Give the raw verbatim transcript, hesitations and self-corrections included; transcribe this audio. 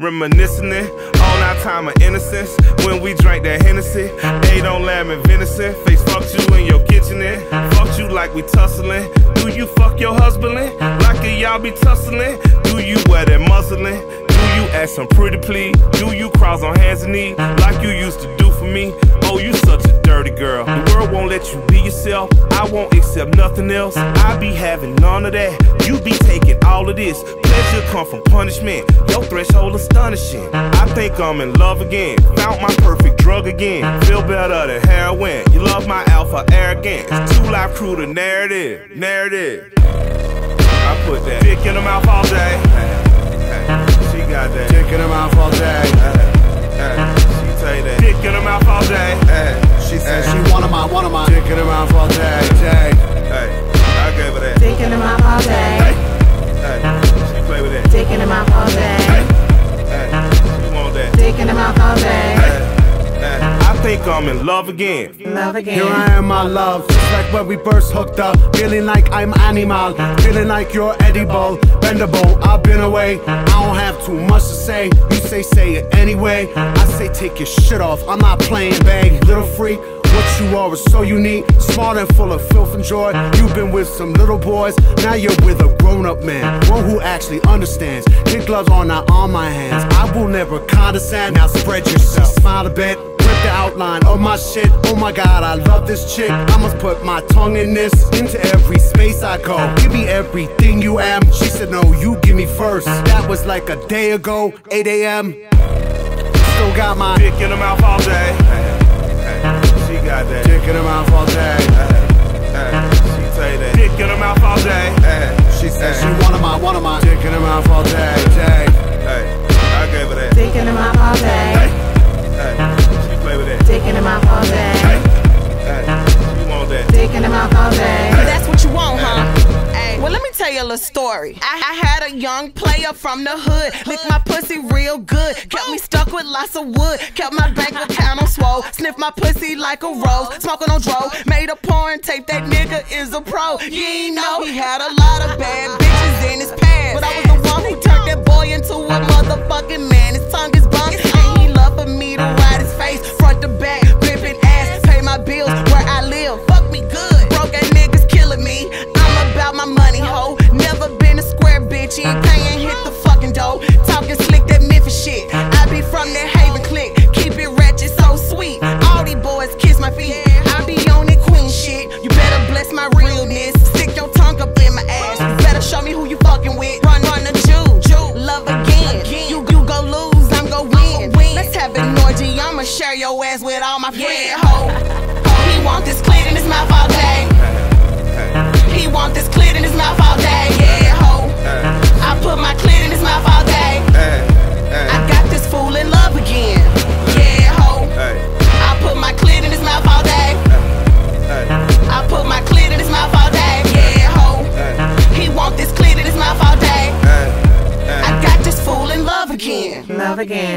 reminiscing on our time of innocence when we drank that Hennessy. Ate on lamb and venison. Face fucked you in your kitchen. Fucked you like we tussling. Do you fuck your husband like a y'all be tussling? Do you wear that muslin? Do you ask some pretty please? Do you cross on hands and knees like you used to do for me? Oh, you such a dirty girl. The world won't let you be yourself. I won't accept nothing else. I be having none of that. You be taking all of this. Pleasure come from punishment. Your threshold astonishing. I think I'm in love again. Found my perfect drug again. Feel better than heroin. You love my alpha arrogance. Two life crew the narrative. Narrative. I put that dick in her mouth all day. She got that dick in her mouth all day. She take that dick in her mouth all day. She said she one of my, one of my dick in her mouth all day. Hey, I gave her that dick in her mouth all day. She play with that dick in her mouth all day. She want that dick in her mouth all day. I think I'm in love again. Love again. Here I am, my love, just like when we first hooked up. Feeling like I'm animal, feeling like you're edible, bendable. I've been away, I don't have too much to say. You say say it anyway. I say take your shit off. I'm not playing bag, little freak. What you are is so unique, smart and full of filth and joy. You've been with some little boys, now you're with a grown-up man, one who actually understands. Kid gloves are not on my hands. I will never condescend. Now spread yourself, smile a bit. The outline of my shit. Oh my god, I love this chick. I must put my tongue in this. Into every space I go. Give me everything you am. She said no, you give me first. That was like a day ago, eight A M Still got my dick in her mouth all day. She got that dick in her mouth all day. She say that dick in her mouth all day. She said she one of my, one of my dick in her mouth all day. Day. I gave her that dick in her mouth all day. Dick in her mouth all day. Hey, hey, you want that dick in her mouth all day. That's what you want, huh? Hey, well, let me tell you a little story. I, I had a young player from the hood, licked my pussy real good, kept me stuck with lots of wood, kept my bank account on swole, sniffed my pussy like a rose, smoking on dro, made a porn tape. That nigga is a pro. You ain't know he had a lot of bad bitches in his past, but I was the one who turned that boy into a motherfucking man. His tongue is bunk, and he love for me to ride his face front to back, gripping ass, pay my bills where I live. Fuck me good, broke ass niggas killing me. I'm about my money, ho. Never been a square bitch, ain't paying, hit the fucking dough. Talking slick, that Memphis shit. I be from that Haven clique, keep it ratchet, so sweet. All these boys kiss my feet. I be on that queen shit. You better bless my realness. Stick your tongue up in my ass. You better show me who you fucking with. Run, run the Jew, Jew, love again. You, you go lose, I'm go win. Let's have an orgy, I'ma share your ass with all my friends, ho. He want this clit in his mouth all day. He want this clit in his mouth all day, yeah, ho. I put my clit in his mouth all day. I got this fool in love again, yeah, ho. I put my clit in his mouth all day. I put my clit in his mouth all day, yeah, ho. He want this clit in his mouth all day. I got this fool in love again. Love again.